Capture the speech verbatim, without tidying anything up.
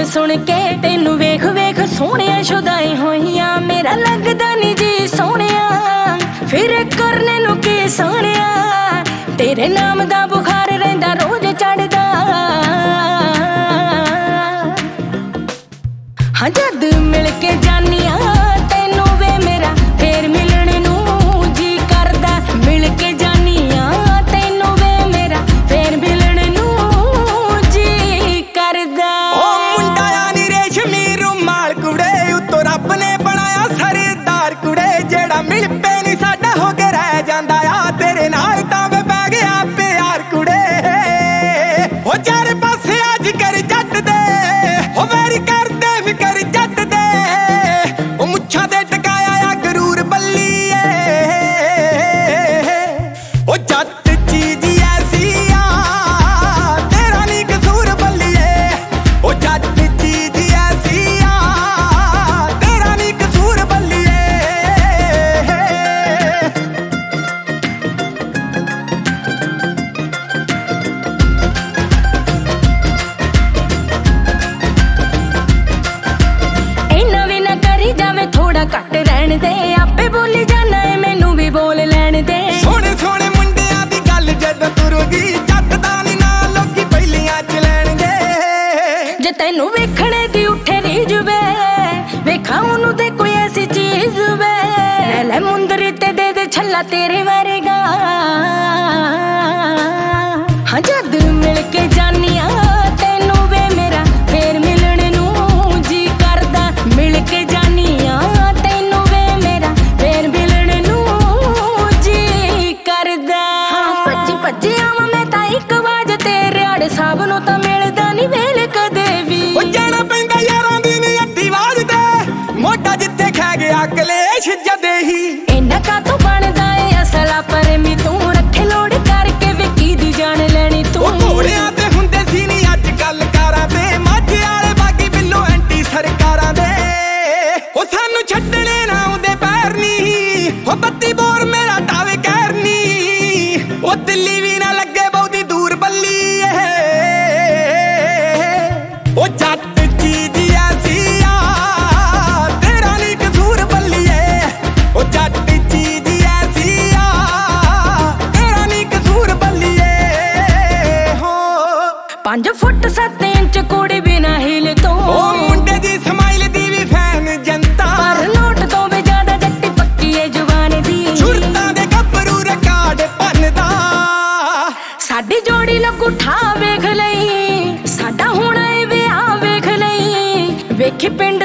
सुन के तेनू वेख वेख सोहणिया शुदाई होईया मेरा लगदा नी जी सोहणिया फिर करने नू की सोहणिया तेरे नाम दा बुखार रहिंदा रोज चढ़दा हाँ जद मिल के जानिया तेनू वे मेरा फिर मिलने नू जी करदा मिल के जानिया तेनू वे मेरा फिर मिलने नू जी करदा ओ मुंडा नी रेशमी रुमाल कुड़े उत्तों रब ने बनाया सरदार कुड़े जेड़ा मिल पे नी साडा हो के रह जांदा आ तेरे नाल तां वे पै गया प्यार कुड़े ओ चार पासे अज कर जट दे ओ वेरी कर दे फिकर जट दे ओ मुच्छां दे टकाया आ गरूर बल्लीए ओ जट चीज ऐसी आ तेरा नी कसूर बल्लीए ओ जट चीज ऐसी आ तेरा नी कसूर बल्लीए इन्ना भी ना करी जावे थोड़ा घट रहन दे आपे बोली जाना है मैनू भी बोल लैन दे सोहणे सोहणे मुंडियां दी गल जद तुरुगी जट दा नी ना लोकी पहिलियां च लैणगे जे तेनू वेखणे दी उठे रीज वे वेखा ओनू ते कोई ऐसी चीज वे ले ले मुंदरी ते दे दे छल्ला तेरे वरगा हाँ जद मिल के जानिया तेनू वे मेरा फिर मिलने नू जी करदा मिल के जानिया तेनू वे मेरा फिर मिलने नू जी करदा भज्जी भज्जी आवां मैं तां इक वाज तेरे आड़े साहब नू तां मिलदा नी वेल कदे भी ओ जाना पैंदा यारां दी नी अड्डी वाज दे मोटा जिथे खै गया कलेश जदे ही इन्ना का तू बनदा ए असला पर मी तू रखे लोड़ करके विकी दी जान लेनी तू ओ घोड़ियां ते हुंदे सी नी अज कल कारां ते माझे वाले बागी बिल्लो एंटी सरकारां दे ओ सानू छड्डणे ना आउंदे पैर नी ओ बत्ती बोर मेरा टावे कहर नी ओ दिल्ली भी ना लगे बहुती दूर बल्ली ए ओ जट चीज ऐसी आ तेरा नी कसूर बल्लीए ओ जट चीज ऐसी आ तेरा नी कसूर बल्लीए हो पांच फुट सत्त इंच कुड़ी बिना हिल तो ओ मुंडे दी स्माइल दी भी फैन जनता पर नोट तो भी ज्यादा जट्टी पक्की है जुबान दी छुरतां दे गब्बरू रिकार्ड भनदा साडी जोड़ी लगू ठा वेख लई साडा होना ए विआह वेख लई वेखी पिंड